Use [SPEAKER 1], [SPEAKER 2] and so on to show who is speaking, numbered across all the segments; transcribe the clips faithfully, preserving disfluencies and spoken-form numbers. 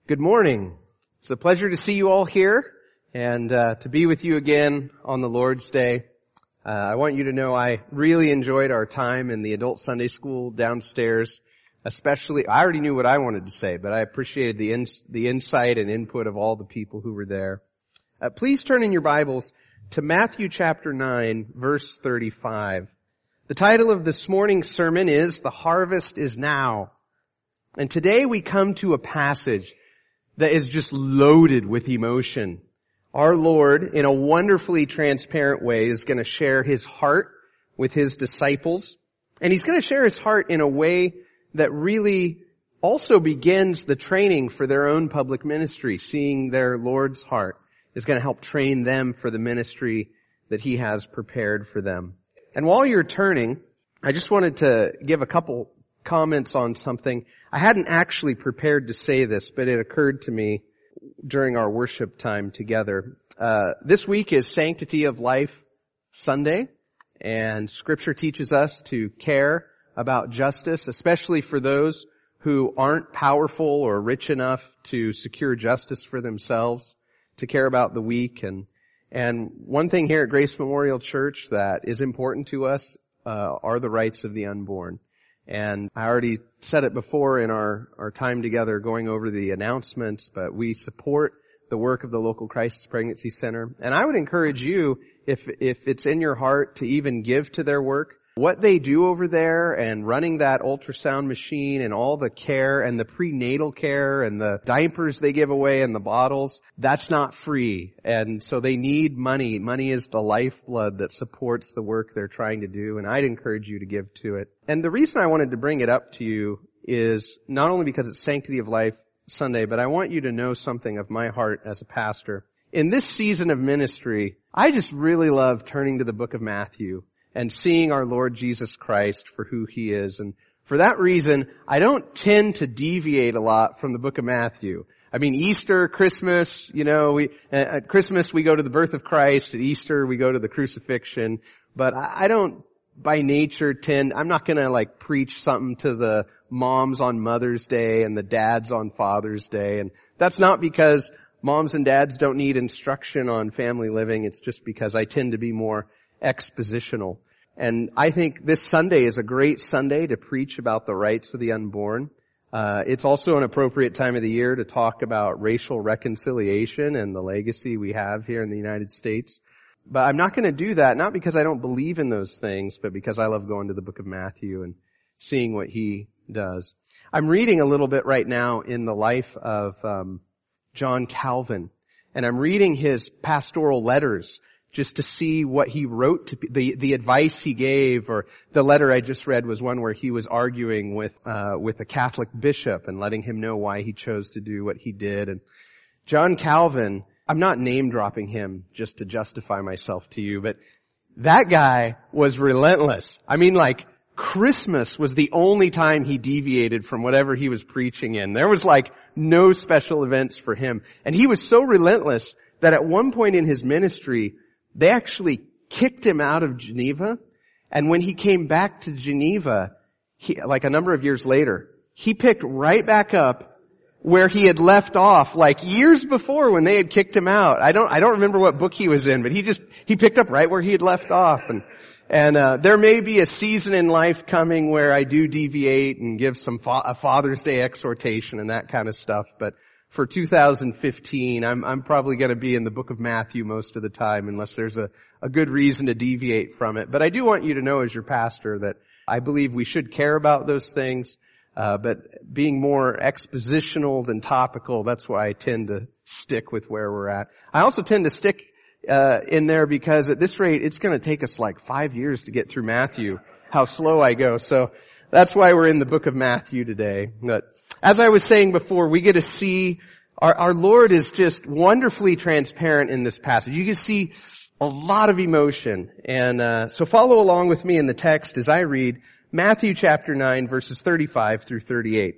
[SPEAKER 1] Good morning. It's a pleasure to see you all here and uh, to be with you again on the Lord's Day. Uh, I want you to know I really enjoyed our time in the adult Sunday school downstairs, especially, I already knew what I wanted to say, but I appreciated the ins- the insight and input of all the people who were there. Uh, please turn in your Bibles to Matthew chapter nine, verse thirty-five. The title of this morning's sermon is "The Harvest is Now." And today we come to a passage that is just loaded with emotion. Our Lord, in a wonderfully transparent way, is going to share His heart with His disciples. And He's going to share His heart in a way that really also begins the training for their own public ministry. Seeing their Lord's heart is going to help train them for the ministry that He has prepared for them. And while you're turning, I just wanted to give a couple comments on something. I hadn't actually prepared to say this, but it occurred to me during our worship time together. Uh, this week is Sanctity of Life Sunday, and Scripture teaches us to care about justice, especially for those who aren't powerful or rich enough to secure justice for themselves, to care about the weak. And, and one thing here at Grace Memorial Church that is important to us uh, are the rights of the unborn. And I already said it before in our, our time together going over the announcements, but we support the work of the local Crisis Pregnancy Center. And I would encourage you, if, if it's in your heart, to even give to their work. What they do over there and running that ultrasound machine and all the care and the prenatal care and the diapers they give away and the bottles, that's not free. And so they need money. Money is the lifeblood that supports the work they're trying to do, and I'd encourage you to give to it. And the reason I wanted to bring it up to you is not only because it's Sanctity of Life Sunday, but I want you to know something of my heart as a pastor. In this season of ministry, I just really love turning to the book of Matthew and seeing our Lord Jesus Christ for who He is. And for that reason, I don't tend to deviate a lot from the book of Matthew. I mean, Easter, Christmas, you know, we, at Christmas we go to the birth of Christ. At Easter we go to the crucifixion. But I don't, by nature, tend, I'm not gonna like preach something to the moms on Mother's Day and the dads on Father's Day. And that's not because moms and dads don't need instruction on family living. It's just because I tend to be more expositional. And I think this Sunday is a great Sunday to preach about the rights of the unborn. Uh, it's also an appropriate time of the year to talk about racial reconciliation and the legacy we have here in the United States. But I'm not going to do that, not because I don't believe in those things, but because I love going to the book of Matthew and seeing what he does. I'm reading a little bit right now in the life of um, John Calvin, and I'm reading his pastoral letters just to see what he wrote, to the the advice he gave. Or the letter I just read was one where he was arguing with uh with a Catholic bishop and letting him know why he chose to do what he did. And John Calvin, I'm not name dropping him just to justify myself to you, but that guy was relentless. I mean, like, Christmas was the only time he deviated from whatever he was preaching in. There was like no special events for him. And he was so relentless that at one point in his ministry, they actually kicked him out of Geneva. And when he came back to Geneva, he, like a number of years later, he picked right back up where he had left off, like years before when they had kicked him out. I don't, I don't remember what book he was in, but he just, he picked up right where he had left off. And, and, uh, there may be a season in life coming where I do deviate and give some fa- a Father's Day exhortation and that kind of stuff, but for two thousand fifteen, I'm, I'm probably going to be in the book of Matthew most of the time unless there's a, a good reason to deviate from it. But I do want you to know as your pastor that I believe we should care about those things, uh, but being more expositional than topical, that's why I tend to stick with where we're at. I also tend to stick uh, in there because at this rate, it's going to take us like five years to get through Matthew, how slow I go. So that's why we're in the book of Matthew today. But as I was saying before, we get to see our, our Lord is just wonderfully transparent in this passage. You can see a lot of emotion. And uh, so follow along with me in the text as I read Matthew chapter nine, verses thirty-five through thirty-eight.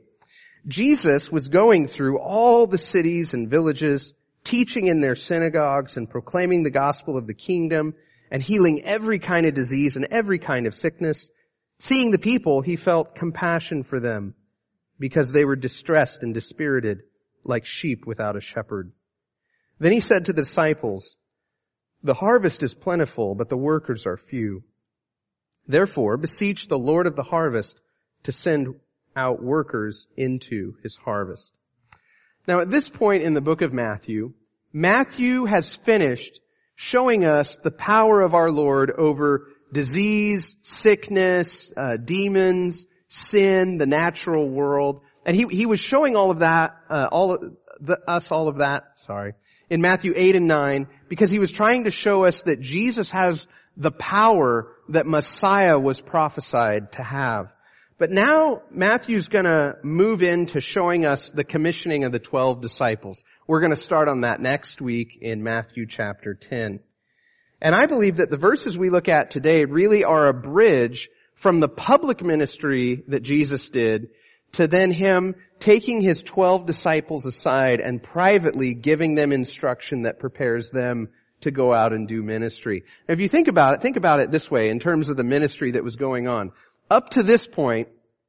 [SPEAKER 1] Jesus was going through all the cities and villages, teaching in their synagogues and proclaiming the gospel of the kingdom and healing every kind of disease and every kind of sickness. Seeing the people, he felt compassion for them, because they were distressed and dispirited, like sheep without a shepherd. Then he said to the disciples, the harvest is plentiful, but the workers are few. Therefore, beseech the Lord of the harvest to send out workers into his harvest. Now at this point in the book of Matthew, Matthew has finished showing us the power of our Lord over disease, sickness, uh, demons, sin, the natural world. And he, he was showing all of that, uh, all of the, us all of that, sorry, in Matthew eight and nine, because he was trying to show us that Jesus has the power that Messiah was prophesied to have. But now Matthew's gonna move into showing us the commissioning of the twelve disciples. We're gonna start on that next week in Matthew chapter ten. And I believe that the verses we look at today really are a bridge from the public ministry that Jesus did to then him taking his twelve disciples aside and privately giving them instruction that prepares them to go out and do ministry. Now, if you think about it, think about it this way in terms of the ministry that was going on. Up to this point,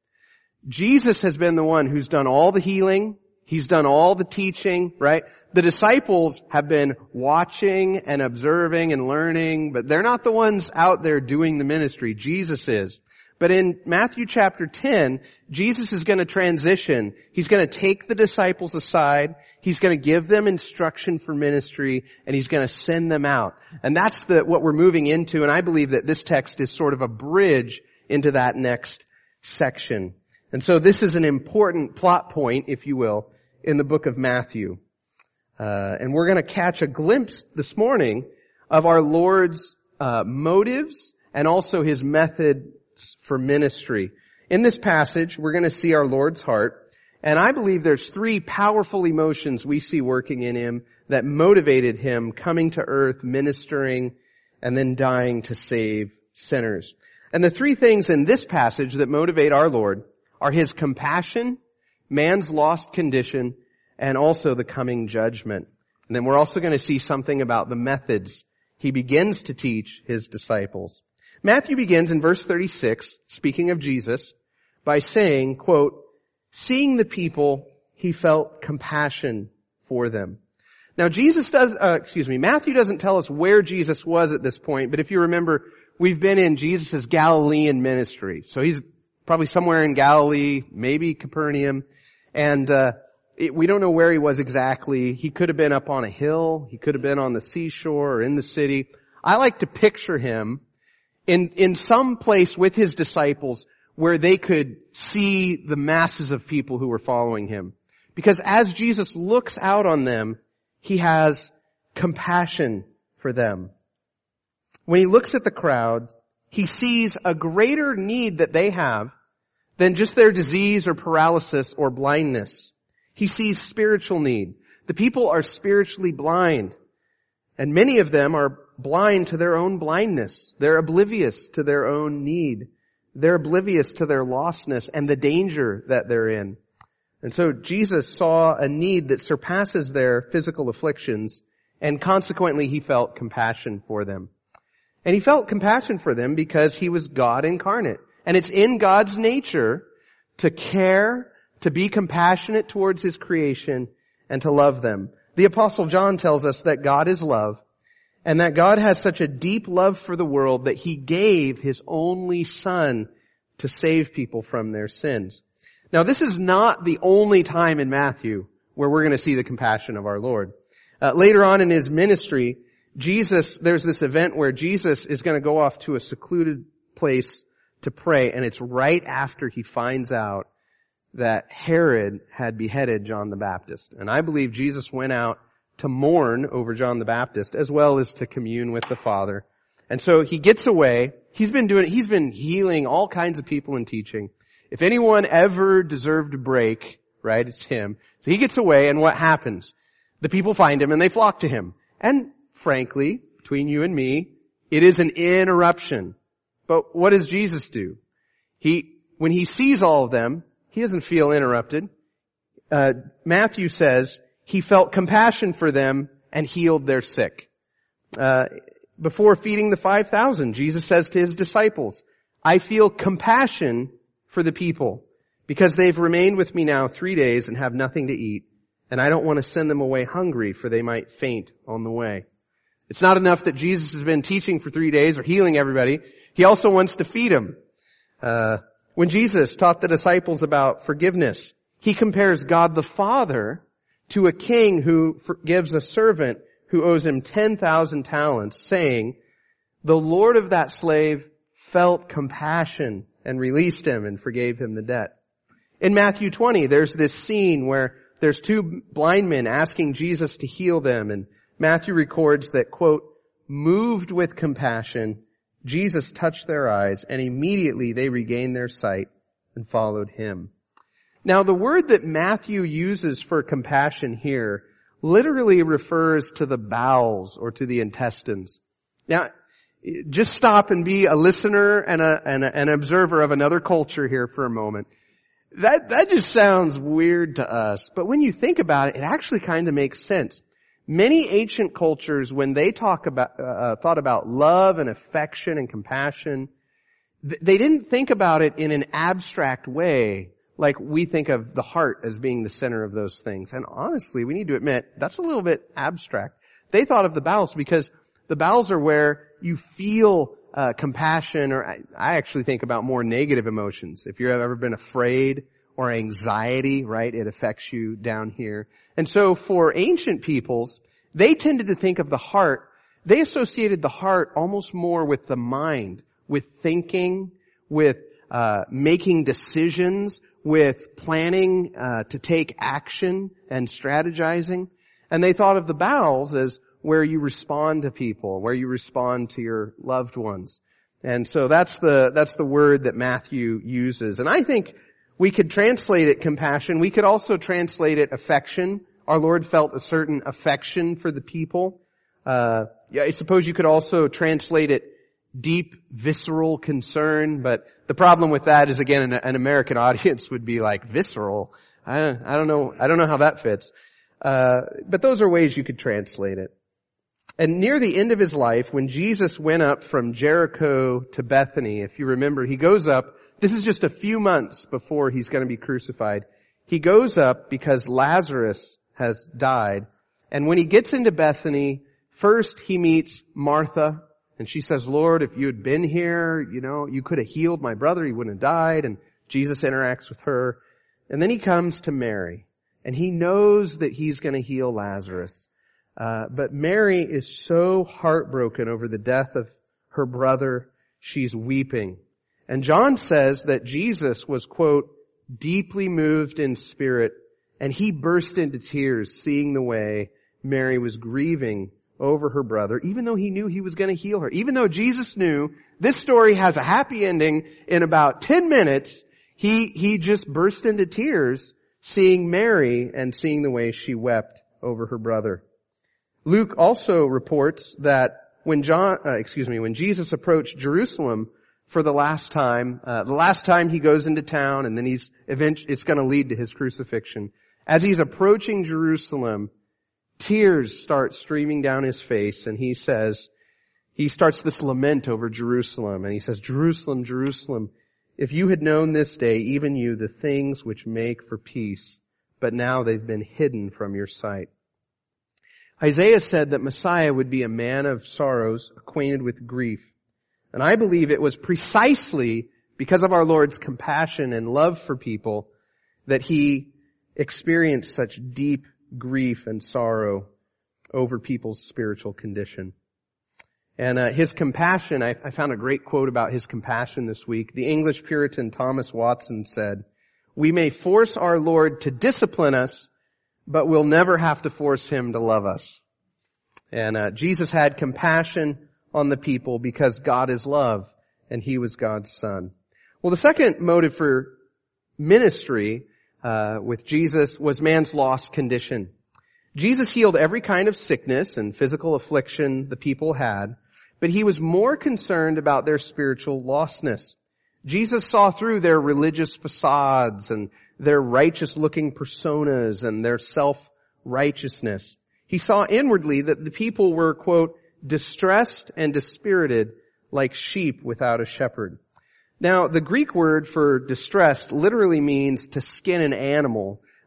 [SPEAKER 1] Jesus has been the one who's done all the healing. He's done all the teaching, right? The disciples have been watching and observing and learning, but they're not the ones out there doing the ministry. Jesus is. But in Matthew chapter ten, Jesus is going to transition. He's going to take the disciples aside. He's going to give them instruction for ministry, and he's going to send them out. And that's the, what we're moving into, and I believe that this text is sort of a bridge into that next section. And so this is an important plot point, if you will, in the book of Matthew. Uh, and we're going to catch a glimpse this morning of our Lord's uh, motives and also his methods for ministry. In this passage, we're going to see our Lord's heart. And I believe there's three powerful emotions we see working in him that motivated him coming to earth, ministering, and then dying to save sinners. And the three things in this passage that motivate our Lord are his compassion, man's lost condition, and also the coming judgment. And then we're also going to see something about the methods he begins to teach his disciples. Matthew begins in verse thirty-six, speaking of Jesus, by saying, quote, seeing the people, he felt compassion for them. Now Jesus does, uh, excuse me, Matthew doesn't tell us where Jesus was at this point, but if you remember, we've been in Jesus' Galilean ministry. So he's probably somewhere in Galilee, maybe Capernaum, and uh it, we don't know where he was exactly. He could have been up on a hill, he could have been on the seashore or in the city. I like to picture him in in some place with his disciples where they could see the masses of people who were following him. Because as Jesus looks out on them, he has compassion for them. When he looks at the crowd, he sees a greater need that they have than just their disease or paralysis or blindness. He sees spiritual need. The people are spiritually blind, and many of them are blind to their own blindness. They're oblivious to their own need. They're oblivious to their lostness and the danger that they're in. And so Jesus saw a need that surpasses their physical afflictions, and consequently he felt compassion for them. And he felt compassion for them because he was God incarnate. And it's in God's nature to care, to be compassionate towards his creation, and to love them. The Apostle John tells us that God is love, and that God has such a deep love for the world that he gave his only Son to save people from their sins. Now this is not the only time in Matthew where we're going to see the compassion of our Lord. Uh, later on in his ministry, Jesus, there's this event where Jesus is going to go off to a secluded place to pray, and it's right after he finds out that Herod had beheaded John the Baptist. And I believe Jesus went out to mourn over John the Baptist as well as to commune with the Father. And so he gets away. He's been doing, he's been healing all kinds of people and teaching. If anyone ever deserved a break, right, it's him. So he gets away, and what happens? The people find him and they flock to him. And frankly, between you and me, it is an interruption. But what does Jesus do? He, when he sees all of them, he doesn't feel interrupted. Uh, Matthew says he felt compassion for them and healed their sick. Uh, before feeding the five thousand, Jesus says to his disciples, I feel compassion for the people because they've remained with me now three days and have nothing to eat, and I don't want to send them away hungry, for they might faint on the way. It's not enough that Jesus has been teaching for three days or healing everybody. He also wants to feed them. Uh, when Jesus taught the disciples about forgiveness, he compares God the Father to a king who forgives a servant who owes him ten thousand talents, saying, the Lord of that slave felt compassion and released him and forgave him the debt. In Matthew twenty, there's this scene where there's two blind men asking Jesus to heal them, and Matthew records that, quote, moved with compassion, Jesus touched their eyes, and immediately they regained their sight and followed him. Now, the word that Matthew uses for compassion here literally refers to the bowels or to the intestines. Now, just stop and be a listener and a, and a, an observer of another culture here for a moment. That, that just sounds weird to us, but when you think about it, it actually kind of makes sense. Many ancient cultures, when they talk about, uh, thought about love and affection and compassion, th- they didn't think about it in an abstract way, like we think of the heart as being the center of those things. And honestly, we need to admit, that's a little bit abstract. They thought of the bowels because the bowels are where you feel uh, compassion, or I, I actually think about more negative emotions. If you've ever been afraid or anxiety, right, it affects you down here. And so for ancient peoples, they tended to think of the heart, they associated the heart almost more with the mind, with thinking, with uh making decisions, with planning uh to take action and strategizing. And they thought of the bowels as where you respond to people, where you respond to your loved ones. And so that's the that's the word that Matthew uses. And I think we could translate it compassion. We could also translate it affection. Our Lord felt a certain affection for the people. Uh, yeah, I suppose you could also translate it deep, visceral concern. But the problem with that is, again, an, an American audience would be like, visceral? I don't, I don't know. I don't know how that fits. Uh, but those are ways you could translate it. And near the end of his life, when Jesus went up from Jericho to Bethany, if you remember, he goes up. This is just a few months before he's going to be crucified. He goes up because Lazarus has died. And when he gets into Bethany, first he meets Martha. And she says, Lord, if you had been here, you know, you could have healed my brother. He wouldn't have died. And Jesus interacts with her. And then he comes to Mary. And he knows that he's going to heal Lazarus. Uh, but Mary is so heartbroken over the death of her brother, she's weeping. And John says that Jesus was, quote, deeply moved in spirit, and he burst into tears seeing the way Mary was grieving over her brother, even though he knew he was going to heal her. Even though Jesus knew this story has a happy ending in about ten minutes, he, he just burst into tears seeing Mary and seeing the way she wept over her brother. Luke also reports that when John, uh, excuse me, when Jesus approached Jerusalem for the last time, uh, the last time he goes into town, and then he's eventually, it's going to lead to his crucifixion. As he's approaching Jerusalem, tears start streaming down his face, and he says, he starts this lament over Jerusalem, and he says, Jerusalem, Jerusalem, if you had known this day, even you, the things which make for peace, but now they've been hidden from your sight. Isaiah said that Messiah would be a man of sorrows, acquainted with grief. And I believe it was precisely because of our Lord's compassion and love for people that he experienced such deep grief and sorrow over people's spiritual condition. And uh, his compassion, I, I found a great quote about his compassion this week. The English Puritan Thomas Watson said, we may force our Lord to discipline us, but we'll never have to force him to love us. And uh, Jesus had compassion on the people because God is love, and he was God's son. Well, the second motive for ministry uh with Jesus was man's lost condition. Jesus healed every kind of sickness and physical affliction the people had, but he was more concerned about their spiritual lostness. Jesus saw through their religious facades and their righteous-looking personas and their self-righteousness. He saw inwardly that the people were, quote, distressed and dispirited like sheep without a shepherd. Now, the Greek word for distressed literally means to skin an animal,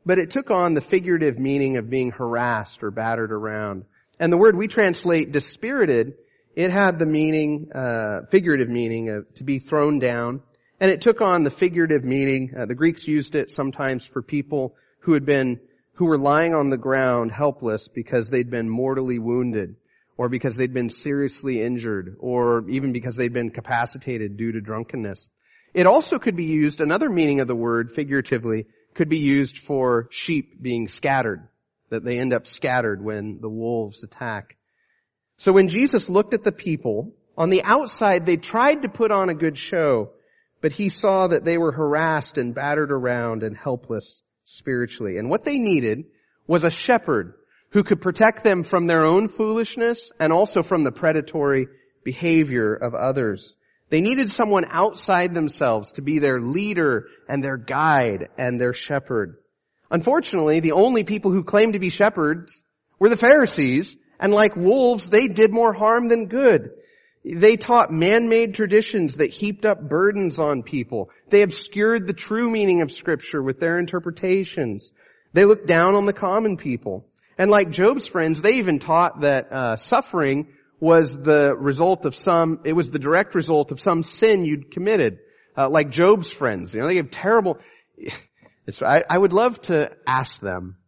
[SPEAKER 1] but it took on the figurative meaning of being harassed or battered around. And the word we translate dispirited, it had the meaning, uh, figurative meaning of to be thrown down. And it took on the figurative meaning, uh, the Greeks used it sometimes for people who had been, who were lying on the ground helpless because they'd been mortally wounded, or because they'd been seriously injured, or even because they'd been capacitated due to drunkenness. It also could be used, another meaning of the word, figuratively, could be used for sheep being scattered, that they end up scattered when the wolves attack. So when Jesus looked at the people, on the outside they tried to put on a good show, but he saw that they were harassed and battered around and helpless spiritually. And what they needed was a shepherd who could protect them from their own foolishness and also from the predatory behavior of others. They needed someone outside themselves to be their leader and their guide and their shepherd. Unfortunately, the only people who claimed to be shepherds were the Pharisees, and like wolves, they did more harm than good. They taught man-made traditions that heaped up burdens on people. They obscured the true meaning of Scripture with their interpretations. They looked down on the common people. And like Job's friends, they even taught that uh, suffering was the result of some, it was the direct result of some sin you'd committed. Uh, like Job's friends. You know, they have terrible, it's, I, I would love to ask them,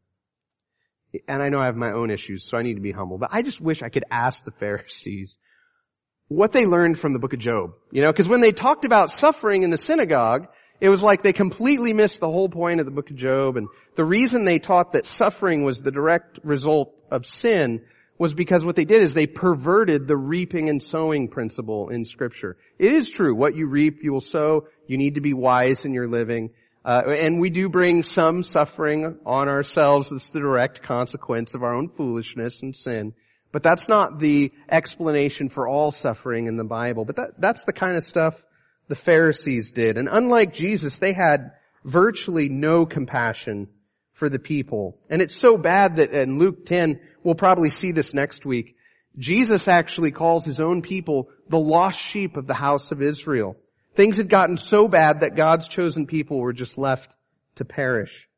[SPEAKER 1] and I know I have my own issues, so I need to be humble, but I just wish I could ask the Pharisees what they learned from the book of Job. You know, because when they talked about suffering in the synagogue, it was like they completely missed the whole point of the book of Job. And the reason they taught that suffering was the direct result of sin was because what they did is they perverted the reaping and sowing principle in Scripture. It is true. What you reap, you will sow. You need to be wise in your living. Uh, and we do bring some suffering on ourselves. It's the direct consequence of our own foolishness and sin. But that's not the explanation for all suffering in the Bible. But that, that's the kind of stuff the Pharisees did. And unlike Jesus, they had virtually no compassion for the people. And it's so bad that in Luke ten, we'll probably see this next week, Jesus actually calls his own people the lost sheep of the house of Israel. Things had gotten so bad that God's chosen people were just left to perish.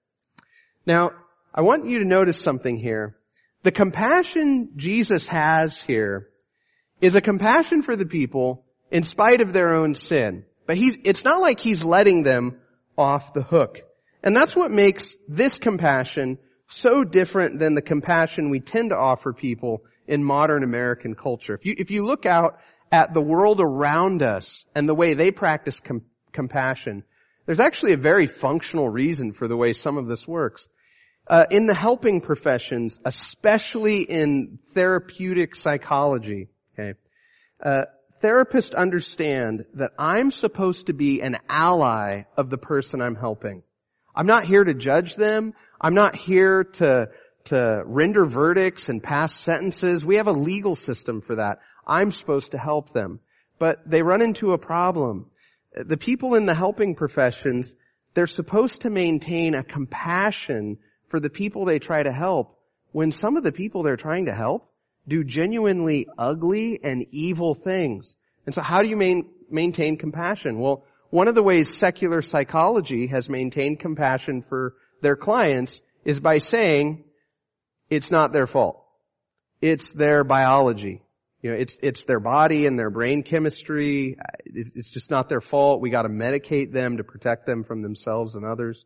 [SPEAKER 1] Now, I want you to notice something here. The compassion Jesus has here is a compassion for the people in spite of their own sin. But he's, it's not like he's letting them off the hook. And that's what makes this compassion so different than the compassion we tend to offer people in modern American culture. If you, if you look out at the world around us and the way they practice com- compassion, there's actually a very functional reason for the way some of this works. Uh, in the helping professions, especially in therapeutic psychology, okay, uh, therapists understand that I'm supposed to be an ally of the person I'm helping. I'm not here to judge them. I'm not here to, to render verdicts and pass sentences. We have a legal system for that. I'm supposed to help them. But they run into a problem. The people in the helping professions, they're supposed to maintain a compassion for the people they try to help when some of the people they're trying to help do genuinely ugly and evil things. And so how do you main, maintain compassion? Well, one of the ways secular psychology has maintained compassion for their clients is by saying it's not their fault. It's their biology. You know, it's, it's their body and their brain chemistry. It's just not their fault. We got to medicate them to protect them from themselves and others.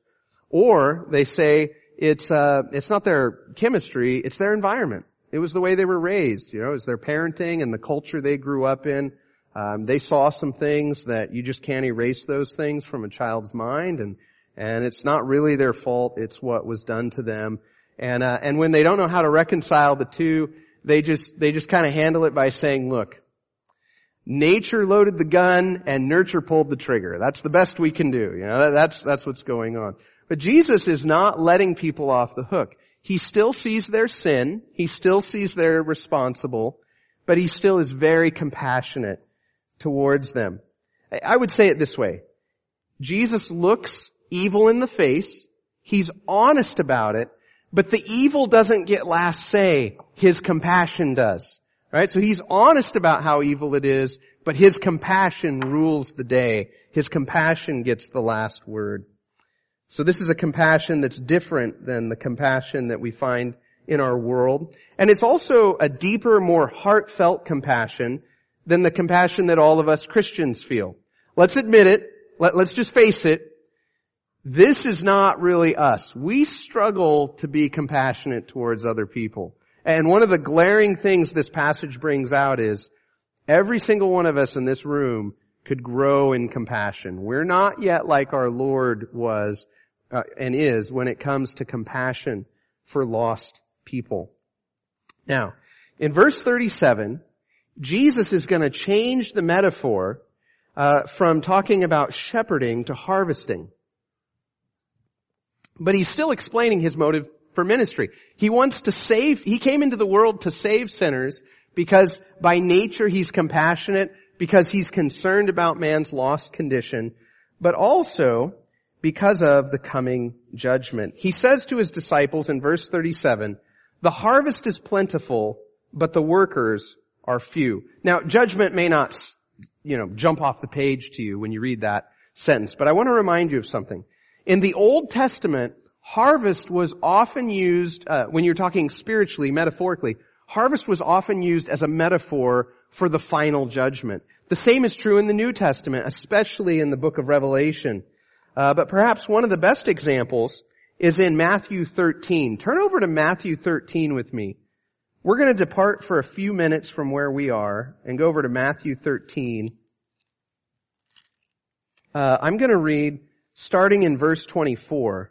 [SPEAKER 1] Or they say it's, uh, it's not their chemistry. It's their environment. It was the way they were raised. You know, it's their parenting and the culture they grew up in. Um, they saw some things that you just can't erase those things from a child's mind, and and it's not really their fault. It's what was done to them. And uh, and when they don't know how to reconcile the two, they just they just kind of handle it by saying, "Look, nature loaded the gun and nurture pulled the trigger. That's the best we can do." You know, that's that's what's going on. But Jesus is not letting people off the hook. He still sees their sin. He still sees they're responsible, but he still is very compassionate towards them. I would say it this way. Jesus looks evil in the face. He's honest about it, but the evil doesn't get last say. His compassion does. Right? So he's honest about how evil it is, but his compassion rules the day. His compassion gets the last word. So this is a compassion that's different than the compassion that we find in our world. And it's also a deeper, more heartfelt compassion than the compassion that all of us Christians feel. Let's admit it. Let, let's just face it. This is not really us. We struggle to be compassionate towards other people. And one of the glaring things this passage brings out is every single one of us in this room could grow in compassion. We're not yet like our Lord was uh, and is when it comes to compassion for lost people. Now, in verse thirty-seven, Jesus is going to change the metaphor uh, from talking about shepherding to harvesting. But he's still explaining his motive for ministry. He wants to save, he came into the world to save sinners because by nature he's compassionate, because he's concerned about man's lost condition, but also because of the coming judgment. He says to his disciples in verse thirty-seven, "The harvest is plentiful, but the workers are few." Now, judgment may not, you know, jump off the page to you when you read that sentence, but I want to remind you of something. In the Old Testament, harvest was often used, uh, when you're talking spiritually, metaphorically, harvest was often used as a metaphor for the final judgment. The same is true in the New Testament, especially in the book of Revelation. Uh, but perhaps one of the best examples is in Matthew thirteen. Turn over to Matthew thirteen with me. We're going to depart for a few minutes from where we are and go over to Matthew thirteen. Uh, I'm going to read starting in verse twenty-four.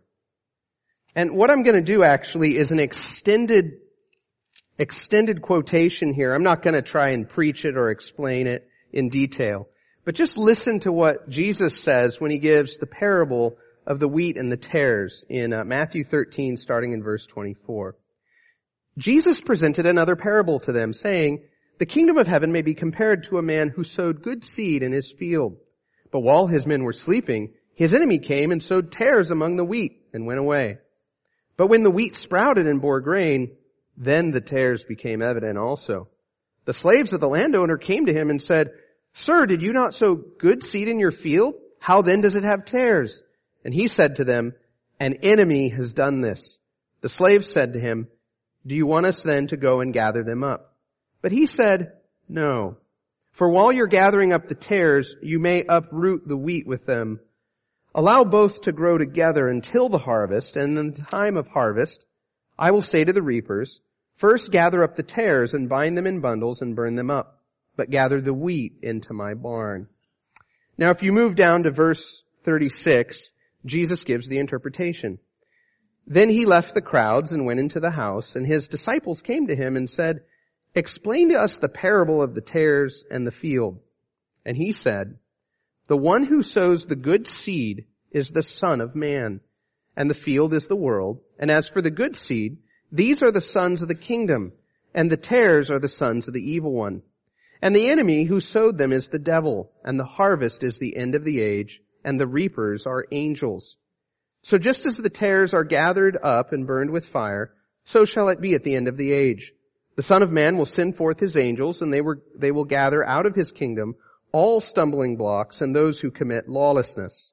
[SPEAKER 1] And what I'm going to do actually is an extended, extended quotation here. I'm not going to try and preach it or explain it in detail. But just listen to what Jesus says when he gives the parable of the wheat and the tares in uh, Matthew thirteen, starting in verse twenty-four. Jesus presented another parable to them, saying, "The kingdom of heaven may be compared to a man who sowed good seed in his field. But while his men were sleeping, his enemy came and sowed tares among the wheat and went away. But when the wheat sprouted and bore grain, then the tares became evident also. The slaves of the landowner came to him and said, 'Sir, did you not sow good seed in your field? How then does it have tares?' And he said to them, 'An enemy has done this.' The slaves said to him, 'Do you want us then to go and gather them up?' But he said, 'No. For while you're gathering up the tares, you may uproot the wheat with them. Allow both to grow together until the harvest, and in the time of harvest, I will say to the reapers, first gather up the tares and bind them in bundles and burn them up, but gather the wheat into my barn.'" Now if you move down to verse thirty-six, Jesus gives the interpretation. "Then he left the crowds and went into the house, and his disciples came to him and said, 'Explain to us the parable of the tares and the field.' And he said, 'The one who sows the good seed is the Son of Man, and the field is the world. And as for the good seed, these are the sons of the kingdom, and the tares are the sons of the evil one. And the enemy who sowed them is the devil, and the harvest is the end of the age, and the reapers are angels. So just as the tares are gathered up and burned with fire, so shall it be at the end of the age. The Son of Man will send forth his angels, and they, were, they will gather out of his kingdom all stumbling blocks and those who commit lawlessness,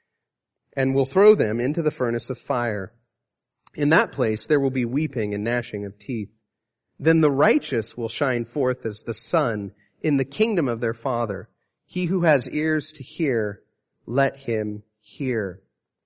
[SPEAKER 1] and will throw them into the furnace of fire. In that place there will be weeping and gnashing of teeth. Then the righteous will shine forth as the sun in the kingdom of their Father. He who has ears to hear, let him hear."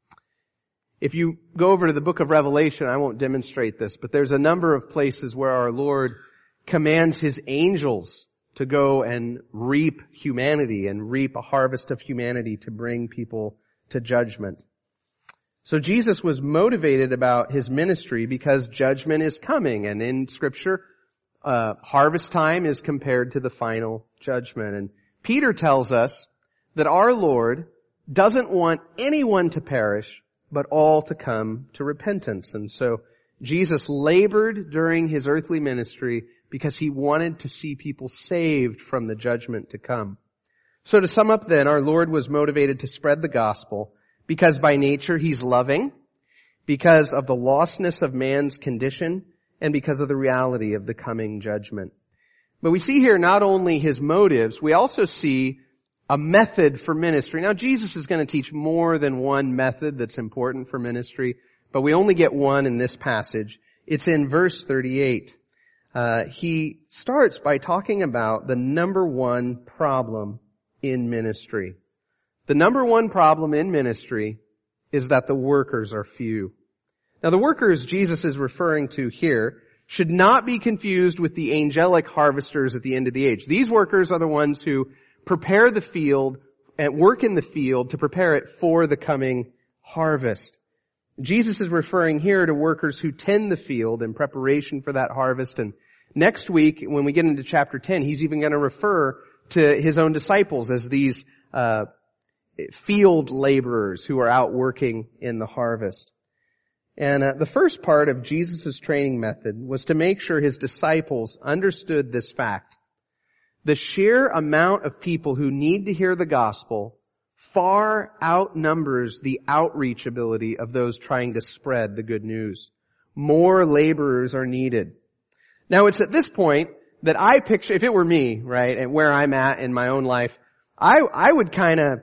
[SPEAKER 1] If you go over to the book of Revelation, I won't demonstrate this, but there's a number of places where our Lord commands his angels to go and reap humanity and reap a harvest of humanity to bring people to judgment. So Jesus was motivated about his ministry because judgment is coming, and in Scripture, uh, harvest time is compared to the final judgment. And Peter tells us that our Lord doesn't want anyone to perish, but all to come to repentance. And so Jesus labored during his earthly ministry because he wanted to see people saved from the judgment to come. So to sum up then, our Lord was motivated to spread the gospel because by nature he's loving, because of the lostness of man's condition, and because of the reality of the coming judgment. But we see here not only his motives, we also see a method for ministry. Now, Jesus is going to teach more than one method that's important for ministry, but we only get one in this passage. It's in verse thirty-eight. Uh, he starts by talking about the number one problem in ministry. The number one problem in ministry is that the workers are few. Now, the workers Jesus is referring to here should not be confused with the angelic harvesters at the end of the age. These workers are the ones who prepare the field and work in the field to prepare it for the coming harvest. Jesus is referring here to workers who tend the field in preparation for that harvest. And next week, when we get into chapter ten, he's even going to refer to his own disciples as these uh field laborers who are out working in the harvest. And uh, the first part of Jesus' training method was to make sure his disciples understood this fact. The sheer amount of people who need to hear the gospel far outnumbers the outreach ability of those trying to spread the good news. More laborers are needed. Now, it's at this point that I picture, if it were me, right, and where I'm at in my own life, I, I would kind of,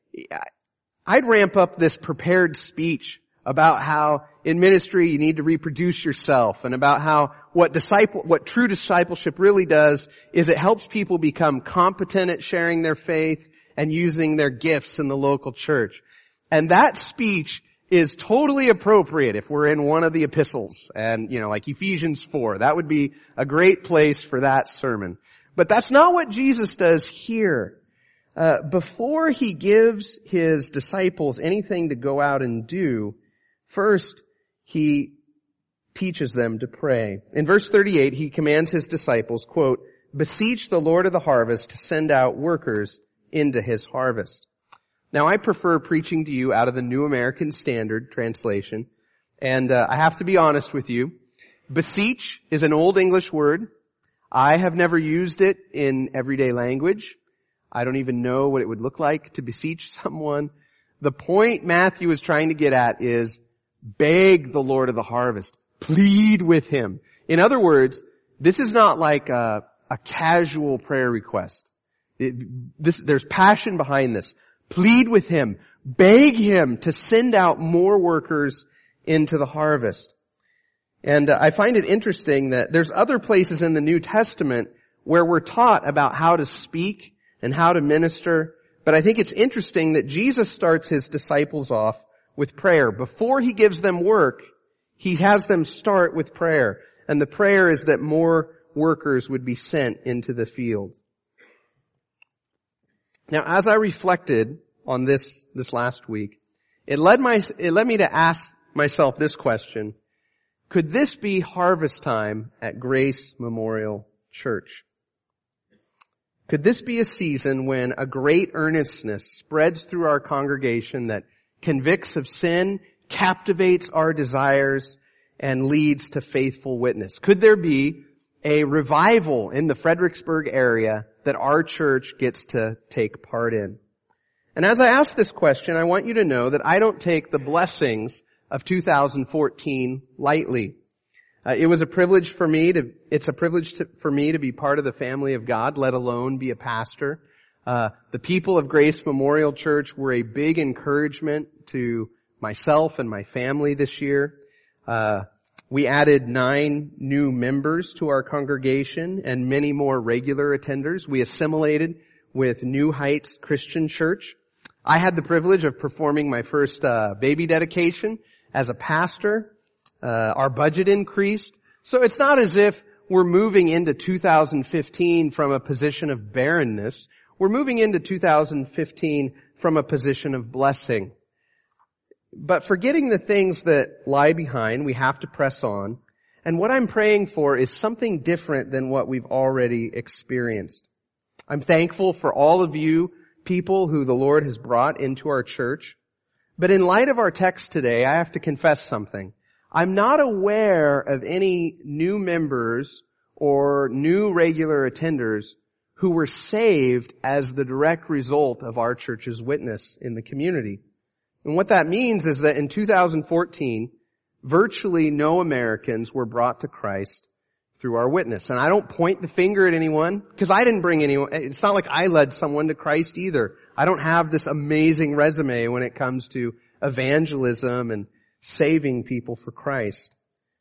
[SPEAKER 1] I'd ramp up this prepared speech about how in ministry you need to reproduce yourself, and about how what disciple, what true discipleship really does is it helps people become competent at sharing their faith and using their gifts in the local church. And that speech is totally appropriate if we're in one of the epistles, and, you know, like Ephesians four. That would be a great place for that sermon. But that's not what Jesus does here. Uh, before he gives his disciples anything to go out and do, first he teaches them to pray. In verse thirty-eight, he commands his disciples, quote, "Beseech the Lord of the harvest to send out workers into his harvest." Now, I prefer preaching to you out of the New American Standard translation, and uh, I have to be honest with you. Beseech is an Old English word. I have never used it in everyday language. I don't even know what it would look like to beseech someone. The point Matthew is trying to get at is beg the Lord of the harvest. Plead with him. In other words, this is not like a, a casual prayer request. It, this, there's passion behind this. Plead with him. Beg him to send out more workers into the harvest. And uh, I find it interesting that there's other places in the New Testament where we're taught about how to speak and how to minister. But I think it's interesting that Jesus starts his disciples off with prayer. Before he gives them work, he has them start with prayer. And the prayer is that more workers would be sent into the field. Now, as I reflected on this, this last week, it led my, it led me to ask myself this question. Could this be harvest time at Grace Memorial Church? Could this be a season when a great earnestness spreads through our congregation that convicts of sin, captivates our desires, and leads to faithful witness? Could there be a revival in the Fredericksburg area that our church gets to take part in? And as I ask this question, I want you to know that I don't take the blessings of two thousand fourteen lightly. Uh, it was a privilege for me to, it's a privilege to, for me to be part of the family of God, let alone be a pastor. Uh, the people of Grace Memorial Church were a big encouragement to myself and my family this year. Uh, we added nine new members to our congregation and many more regular attenders. We assimilated with New Heights Christian Church. I had the privilege of performing my first uh, baby dedication as a pastor. Uh, our budget increased. So it's not as if we're moving into two thousand fifteen from a position of barrenness. We're moving into two thousand fifteen from a position of blessing. But forgetting the things that lie behind, we have to press on. And what I'm praying for is something different than what we've already experienced. I'm thankful for all of you people who the Lord has brought into our church. But in light of our text today, I have to confess something. I'm not aware of any new members or new regular attenders who were saved as the direct result of our church's witness in the community. And what that means is that in two thousand fourteen, virtually no Americans were brought to Christ through our witness. And I don't point the finger at anyone, because I didn't bring anyone. It's not like I led someone to Christ either. I don't have this amazing resume when it comes to evangelism and saving people for Christ.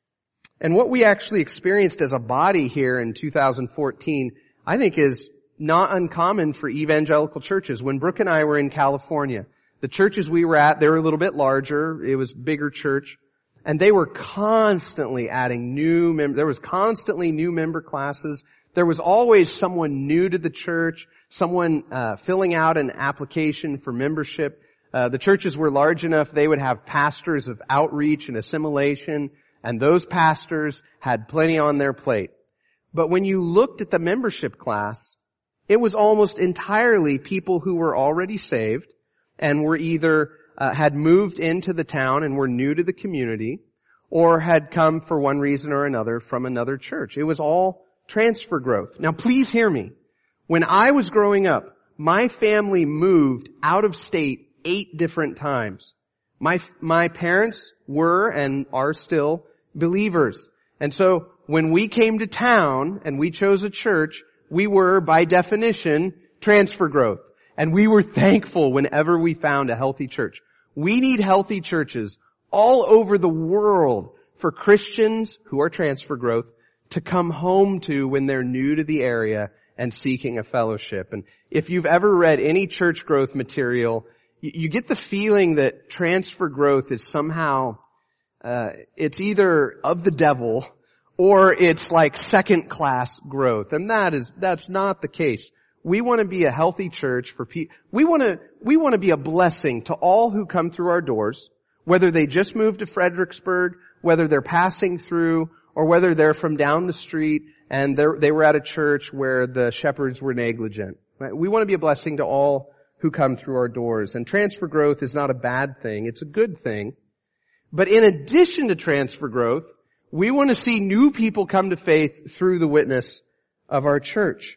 [SPEAKER 1] And what we actually experienced as a body here in two thousand fourteen, I think is not uncommon for evangelical churches. When Brooke and I were in California, the churches we were at, they were a little bit larger. It was a bigger church. And they were constantly adding new members. There was constantly new member classes. There was always someone new to the church, someone uh, filling out an application for membership. Uh, the churches were large enough, they would have pastors of outreach and assimilation, and those pastors had plenty on their plate. But when you looked at the membership class, it was almost entirely people who were already saved and were either uh, had moved into the town and were new to the community, or had come for one reason or another from another church. It was all transfer growth. Now please hear me. When I was growing up, my family moved out of state eight different times. My, my parents were and are still believers. And so when we came to town and we chose a church, we were, by definition, transfer growth. And we were thankful whenever we found a healthy church. We need healthy churches all over the world for Christians who are transfer growth to come home to when they're new to the area and seeking a fellowship. And if you've ever read any church growth material, you, you get the feeling that transfer growth is somehow, uh, it's either of the devil or it's like second class growth. And that is, that's not the case. We want to be a healthy church for people. We want to, we want to be a blessing to all who come through our doors, whether they just moved to Fredericksburg, whether they're passing through, or whether they're from down the street and they were at a church where the shepherds were negligent. Right? We want to be a blessing to all who come through our doors. And transfer growth is not a bad thing. It's a good thing. But in addition to transfer growth, we want to see new people come to faith through the witness of our church.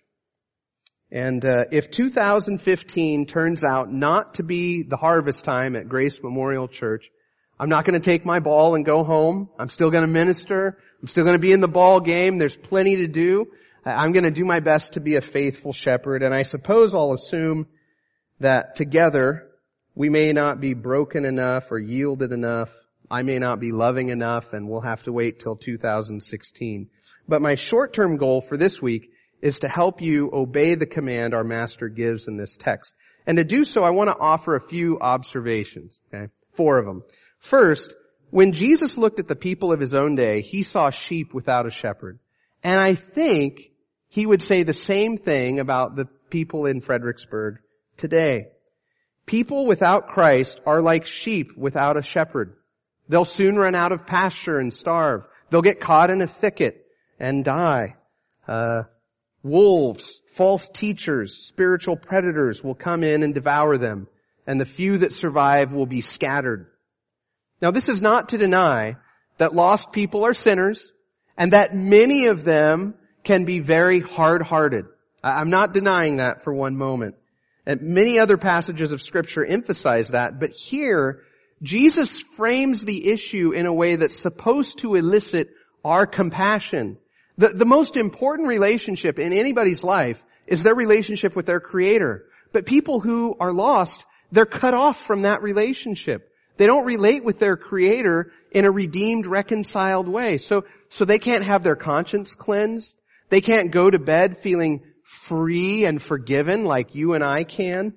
[SPEAKER 1] And uh, if two thousand fifteen turns out not to be the harvest time at Grace Memorial Church, I'm not going to take my ball and go home. I'm still going to minister. I'm still going to be in the ball game. There's plenty to do. I'm going to do my best to be a faithful shepherd. And I suppose I'll assume that together we may not be broken enough or yielded enough. I may not be loving enough, and we'll have to wait till two thousand sixteen. But my short-term goal for this week is to help you obey the command our Master gives in this text. And to do so, I want to offer a few observations, okay? Four of them. First, when Jesus looked at the people of his own day, he saw sheep without a shepherd. And I think he would say the same thing about the people in Fredericksburg today. People without Christ are like sheep without a shepherd. They'll soon run out of pasture and starve. They'll get caught in a thicket and die. Uh, wolves, false teachers, spiritual predators will come in and devour them, and the few that survive will be scattered. Now, this is not to deny that lost people are sinners and that many of them can be very hard-hearted. I'm not denying that for one moment. And many other passages of Scripture emphasize that, but here, Jesus frames the issue in a way that's supposed to elicit our compassion. The, the most important relationship in anybody's life is their relationship with their Creator. But people who are lost, they're cut off from that relationship. They don't relate with their Creator in a redeemed, reconciled way. So, so they can't have their conscience cleansed. They can't go to bed feeling free and forgiven like you and I can.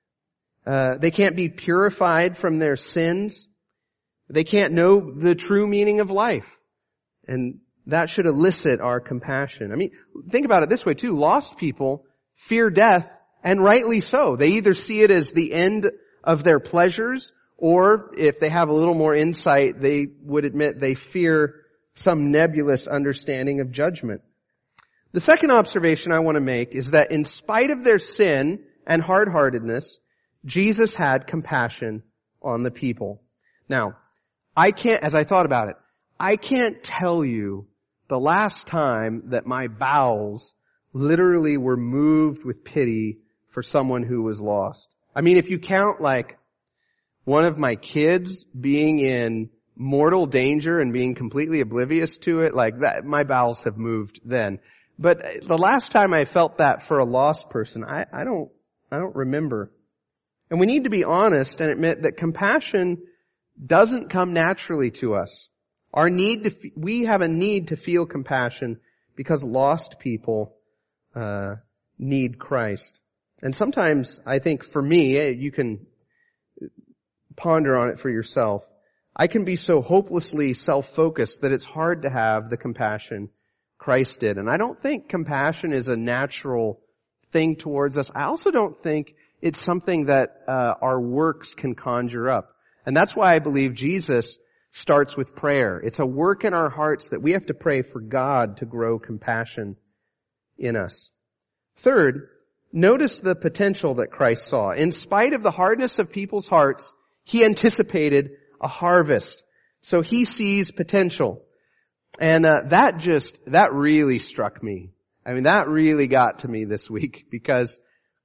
[SPEAKER 1] Uh, they can't be purified from their sins. They can't know the true meaning of life. And that should elicit our compassion. I mean, think about it this way too. Lost people fear death, and rightly so. They either see it as the end of their pleasures, or if they have a little more insight, they would admit they fear some nebulous understanding of judgment. The second observation I want to make is that in spite of their sin and hard-heartedness, Jesus had compassion on the people. Now, I can't, as I thought about it, I can't tell you the last time that my bowels literally were moved with pity for someone who was lost. I mean, if you count like one of my kids being in mortal danger and being completely oblivious to it, like that, my bowels have moved then. But the last time I felt that for a lost person, I, I don't, I don't remember. And we need to be honest and admit that compassion doesn't come naturally to us. Our need to, we have a need to feel compassion because lost people, uh, need Christ. And sometimes, I think for me, you can ponder on it for yourself. I can be so hopelessly self-focused that it's hard to have the compassion Christ did. And I don't think compassion is a natural thing towards us. I also don't think it's something that uh, our works can conjure up. And that's why I believe Jesus starts with prayer. It's a work in our hearts that we have to pray for God to grow compassion in us. Third, notice the potential that Christ saw. In spite of the hardness of people's hearts, He anticipated a harvest. So He sees potential. And uh, that just, that really struck me. I mean, that really got to me this week because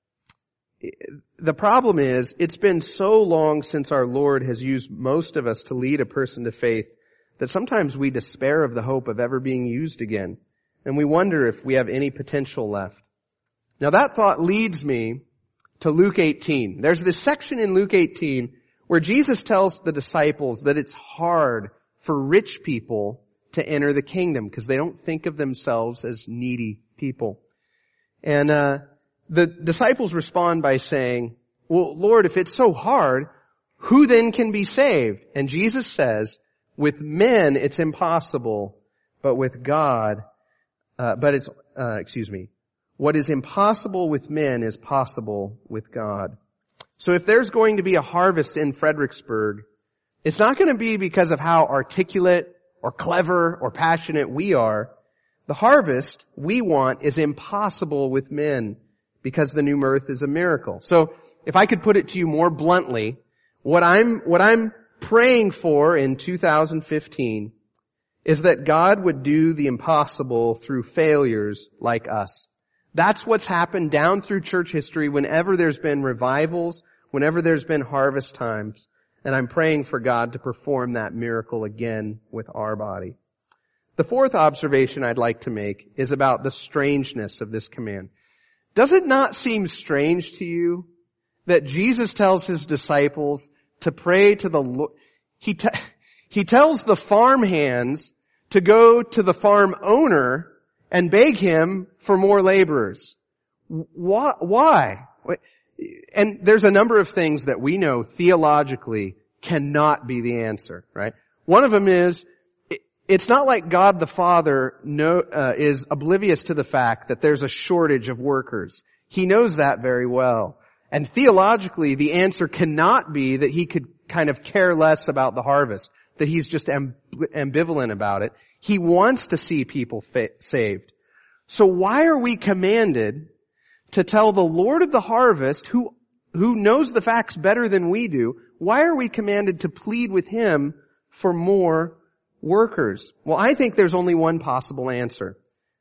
[SPEAKER 1] the problem is, it's been so long since our Lord has used most of us to lead a person to faith that sometimes we despair of the hope of ever being used again. And we wonder if we have any potential left. Now that thought leads me to Luke eighteen. There's this section in Luke eighteen where Jesus tells the disciples that it's hard for rich people to enter the kingdom because they don't think of themselves as needy people. And uh the disciples respond by saying, well, Lord, if it's so hard, who then can be saved? And Jesus says, with men it's impossible, but with God, uh, but it's, uh, excuse me, what is impossible with men is possible with God. So if there's going to be a harvest in Fredericksburg, it's not going to be because of how articulate or clever or passionate we are. The harvest we want is impossible with men, because the new birth is a miracle. So, if I could put it to you more bluntly, what I'm, what I'm praying for in two thousand fifteen is that God would do the impossible through failures like us. That's what's happened down through church history whenever there's been revivals, whenever there's been harvest times. And I'm praying for God to perform that miracle again with our body. The fourth observation I'd like to make is about the strangeness of this command. Does it not seem strange to you that Jesus tells His disciples to pray to the Lord? He, te- he tells the farm hands to go to the farm owner and beg him for more laborers. Why? Why? And there's a number of things that we know theologically cannot be the answer, right? One of them is, it's not like God the Father know, uh, is oblivious to the fact that there's a shortage of workers. He knows that very well. And theologically, the answer cannot be that He could kind of care less about the harvest, that He's just amb- ambivalent about it. He wants to see people fa- saved. So why are we commanded to tell the Lord of the harvest, who, who knows the facts better than we do, why are we commanded to plead with Him for more workers? Well, I think there's only one possible answer.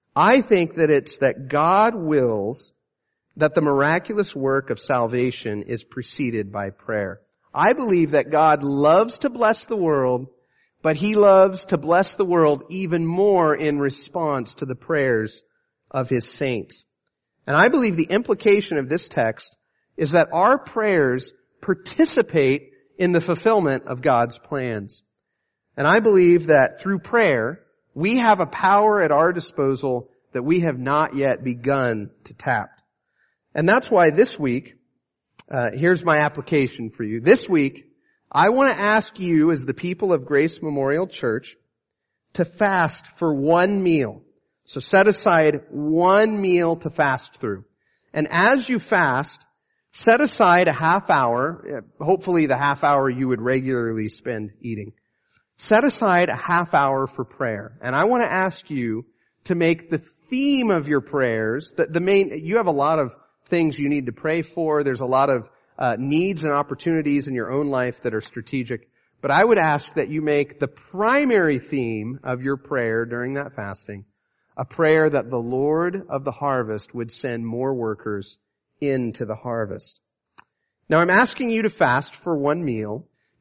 [SPEAKER 1] I think that it's that God wills that the miraculous work of salvation is preceded by prayer. I believe that God loves to bless the world, but He loves to bless the world even more in response to the prayers of His saints. And I believe the implication of this text is that our prayers participate in the fulfillment of God's plans. And I believe that through prayer, we have a power at our disposal that we have not yet begun to tap. And that's why this week, uh, here's my application for you. This week, I want to ask you as the people of Grace Memorial Church to fast for one meal. So set aside one meal to fast through. And as you fast, set aside a half hour, hopefully the half hour you would regularly spend eating. Set aside a half hour for prayer. And I want to ask you to make the theme of your prayers, the, the main, you have a lot of things you need to pray for. There's a lot of uh, needs and opportunities in your own life that are strategic. But I would ask that you make the primary theme of your prayer during that fasting a prayer that the Lord of the harvest would send more workers into the harvest. Now I'm asking you to fast for one meal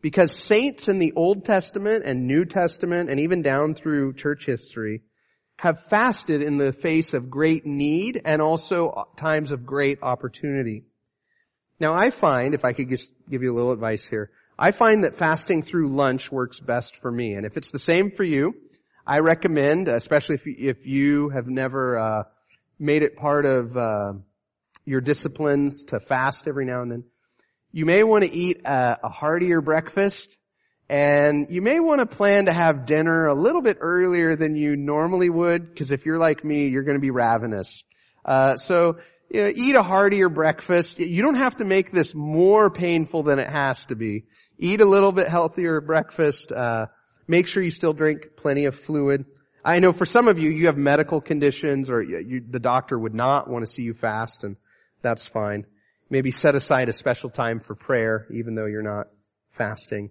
[SPEAKER 1] Because saints in the Old Testament and New Testament and even down through church history have fasted in the face of great need and also times of great opportunity. Now I find, if I could just give you a little advice here, I find that fasting through lunch works best for me. And if it's the same for you, I recommend, especially if you, if you have never uh made it part of uh your disciplines to fast every now and then, you may want to eat a, a heartier breakfast, and you may want to plan to have dinner a little bit earlier than you normally would, because if you're like me, you're going to be ravenous. Uh so you know, eat a heartier breakfast. You don't have to make this more painful than it has to be. Eat a little bit healthier breakfast. Uh Make sure you still drink plenty of fluid. I know for some of you, you have medical conditions, or you, you, the doctor would not want to see you fast, and that's fine. Maybe set aside a special time for prayer, even though you're not fasting.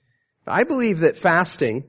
[SPEAKER 1] I believe that fasting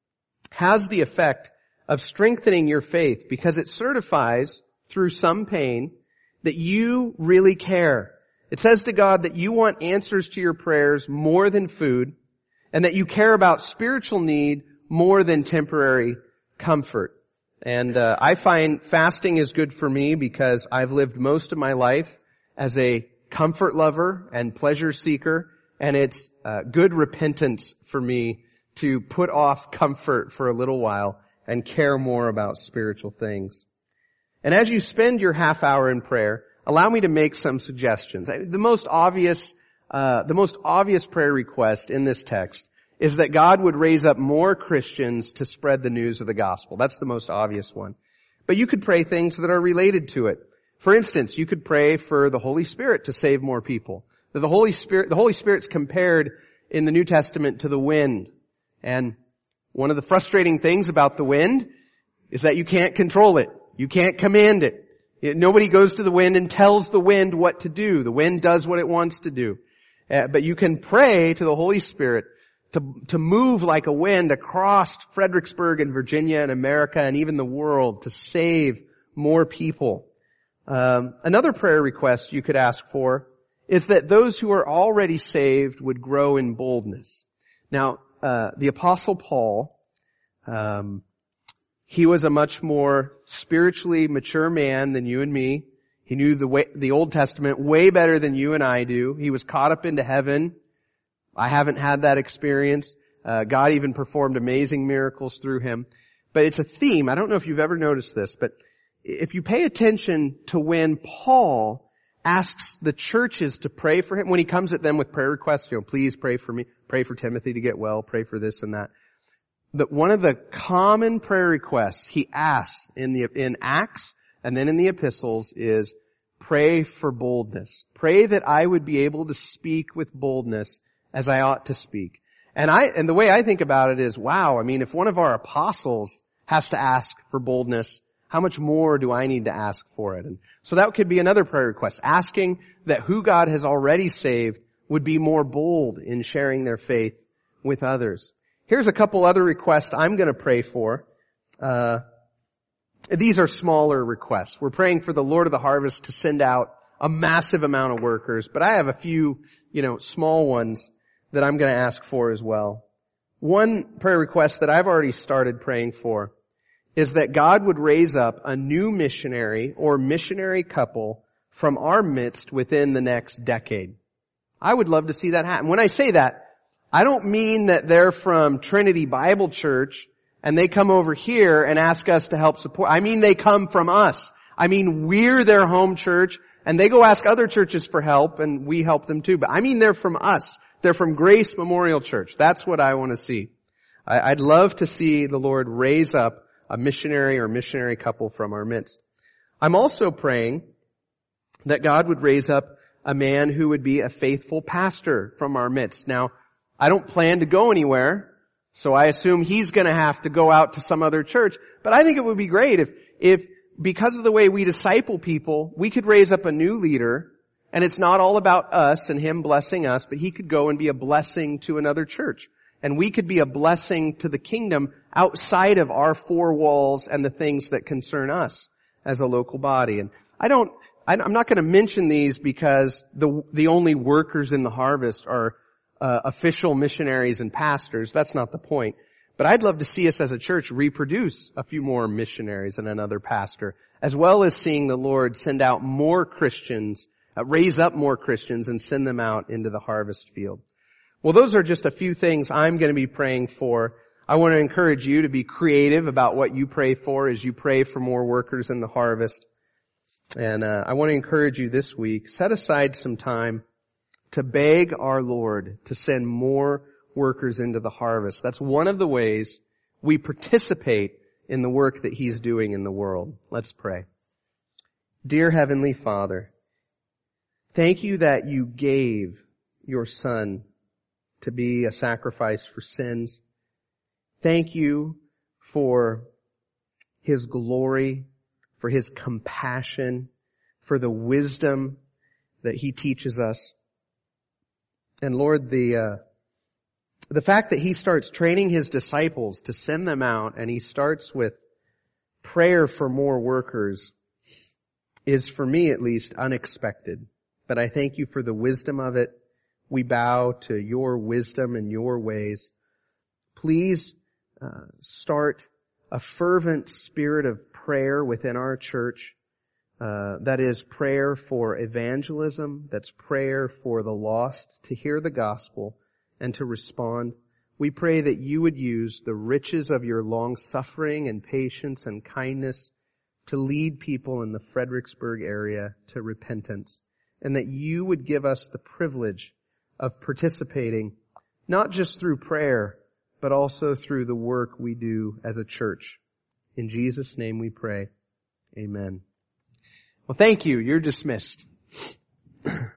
[SPEAKER 1] has the effect of strengthening your faith because it certifies through some pain that you really care. It says to God that you want answers to your prayers more than food, and that you care about spiritual need more than temporary comfort. And uh, I find fasting is good for me because I've lived most of my life as a comfort lover and pleasure seeker, and it's uh, good repentance for me to put off comfort for a little while and care more about spiritual things. And as you spend your half hour in prayer, allow me to make some suggestions. The most obvious Uh, the most obvious prayer request in this text is that God would raise up more Christians to spread the news of the gospel. That's the most obvious one. But you could pray things that are related to it. For instance, you could pray for the Holy Spirit to save more people. The Holy Spirit, the Holy Spirit's compared in the New Testament to the wind. And one of the frustrating things about the wind is that you can't control it. You can't command it. Nobody goes to the wind and tells the wind what to do. The wind does what it wants to do. Uh, but you can pray to the Holy Spirit to, to move like a wind across Fredericksburg and Virginia and America and even the world to save more people. Um, another prayer request you could ask for is that those who are already saved would grow in boldness. Now, uh, the Apostle Paul, um, he was a much more spiritually mature man than you and me. He knew the way, the Old Testament way better than you and I do. He was caught up into heaven. I haven't had that experience. Uh, God even performed amazing miracles through him. But it's a theme. I don't know if you've ever noticed this, but if you pay attention to when Paul asks the churches to pray for him, when he comes at them with prayer requests, you know, please pray for me, pray for Timothy to get well, pray for this and that. That one of the common prayer requests he asks in the, in Acts and then in the epistles is pray for boldness. Pray that I would be able to speak with boldness as I ought to speak. And I, and the way I think about it is, wow, I mean, if one of our apostles has to ask for boldness, how much more do I need to ask for it? And so that could be another prayer request, asking that who God has already saved would be more bold in sharing their faith with others. Here's a couple other requests I'm going to pray for. Uh, These are smaller requests. We're praying for the Lord of the harvest to send out a massive amount of workers, but I have a few, you know, small ones that I'm going to ask for as well. One prayer request that I've already started praying for is that God would raise up a new missionary or missionary couple from our midst within the next decade. I would love to see that happen. When I say that, I don't mean that they're from Trinity Bible Church and they come over here and ask us to help support. I mean they come from us. I mean we're their home church and they go ask other churches for help and we help them too. But I mean they're from us. They're from Grace Memorial Church. That's what I want to see. I'd love to see the Lord raise up a missionary or missionary couple from our midst. I'm also praying that God would raise up a man who would be a faithful pastor from our midst. Now, I don't plan to go anywhere, so I assume he's going to have to go out to some other church. But I think it would be great if, if because of the way we disciple people, we could raise up a new leader, and it's not all about us and him blessing us, but he could go and be a blessing to another church. And we could be a blessing to the kingdom outside of our four walls and the things that concern us as a local body. And I don't, I'm not going to mention these because the the only workers in the harvest are uh, official missionaries and pastors. That's not the point. But I'd love to see us as a church reproduce a few more missionaries and another pastor, as well as seeing the Lord send out more Christians, uh, raise up more Christians and send them out into the harvest field. Well, those are just a few things I'm going to be praying for. I want to encourage you to be creative about what you pray for as you pray for more workers in the harvest. And uh, I want to encourage you this week, set aside some time to beg our Lord to send more workers into the harvest. That's one of the ways we participate in the work that He's doing in the world. Let's pray. Dear Heavenly Father, thank you that you gave your Son to be a sacrifice for sins. Thank you for His glory, for His compassion, for the wisdom that He teaches us. And Lord, the uh, the fact that He starts training His disciples to send them out, and He starts with prayer for more workers, is, for me at least, unexpected. But I thank you for the wisdom of it. We bow to your wisdom and your ways. Please uh, start a fervent spirit of prayer within our church. Uh, that is prayer for evangelism. That's prayer for the lost to hear the gospel and to respond. We pray that you would use the riches of your long-suffering and patience and kindness to lead people in the Fredericksburg area to repentance, and that you would give us the privilege of participating, not just through prayer, but also through the work we do as a church. In Jesus' name we pray. Amen. Well, thank you. You're dismissed.